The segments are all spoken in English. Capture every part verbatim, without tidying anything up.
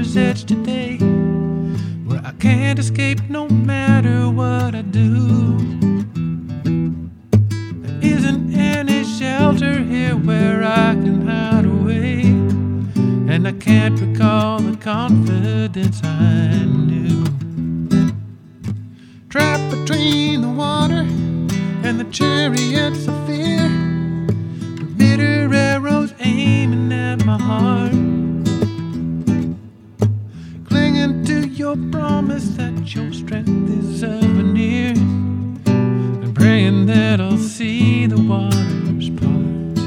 water's edge today, where I can't escape no matter what I do. There isn't any shelter here where I can hide away, and I can't recall the confidence I knew. Trapped between the water and the chariots of fear, with bitter arrows aiming at my heart, clinging to your promise that your strength is ever near, and praying that I'll see the waters part.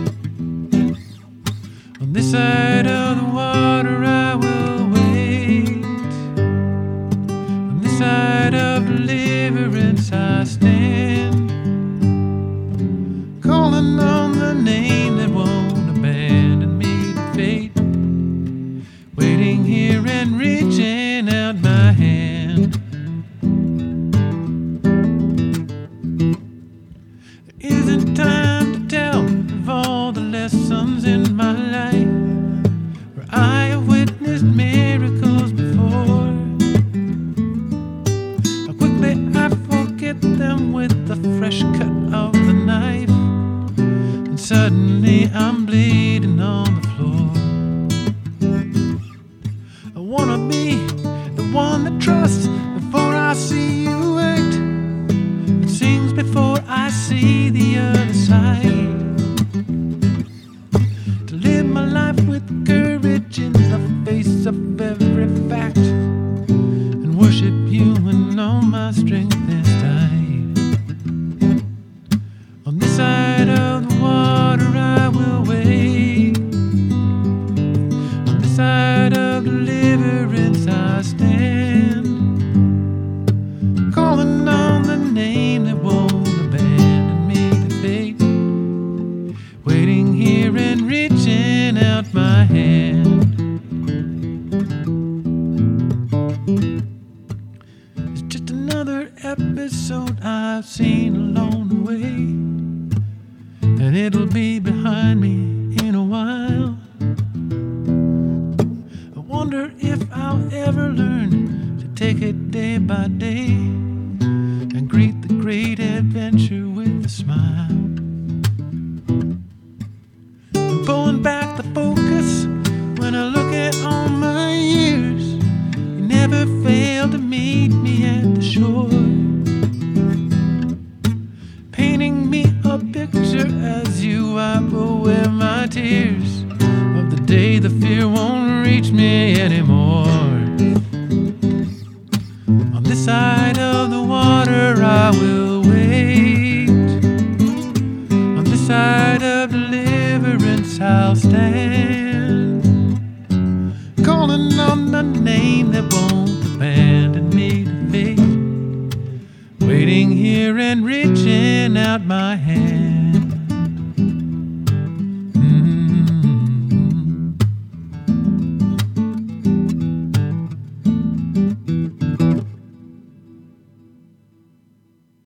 On this side of the water I will wait, on this side of deliverance I stand, calling on the name that won't abandon me to fate, waiting here and reaching out my hand. There isn't time to tell of all the lessons in my life, where I have witnessed miracles before. How quickly I forget them with the fresh cut of the knife, and suddenly I'm bleeding on the floor. I wanna be the one that trusts before I see you act, and sings before I see the other side, to live my life with courage in the face of every fact, and worship you when all my strength is tied. On this side of the water I will wait, on this side of deliverance I stand, calling on the name that won't abandon me to fate, waiting here and reaching out my hand. It's just another episode I've seen along the way, and it'll be behind me in a while. I wonder if I'll ever learn to take it day by day, and greet the great adventure with a smile. I'm pulling back the focus when I look at all my years. You never failed to meet me at the shore, painting me a picture as you wipe away my tears, of the day the fear won't reach me anymore. On this side of the water I will wait, on this side of deliverance I'll stand, calling on the name that won't abandon me to fate, waiting here and reaching out my hand.